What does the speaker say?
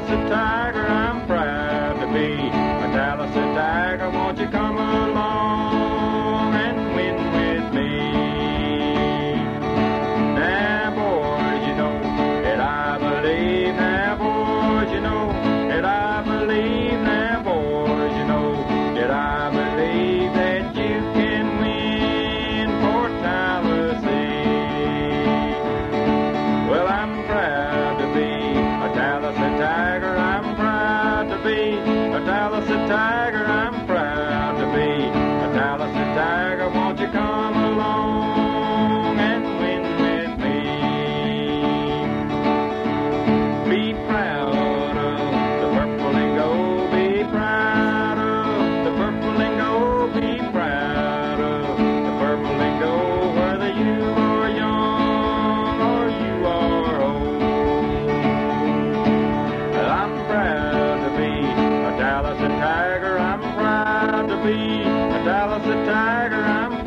Tallahassee Tiger, I'm proud to be a Tallahassee Tiger. Won't you come along and win with me? Now, boys, you know that I believe. Now, boys, you know that I believe. Now, boys, you know that I believe that you can win for Tallahassee. Well, I'm proud to be a Tallahassee Tiger. I'm proud to be a Tallahassee Tiger. I'm proud to be a Tallahassee Tiger. Won't you come along and win with me? Be proud of the purple and gold. Be proud of the purple and gold. Be proud of the purple and gold. Whether you are young or you are old. I'm proud to be a Tallahassee Tiger. I'm proud to be a Tallahassee Tiger. I'm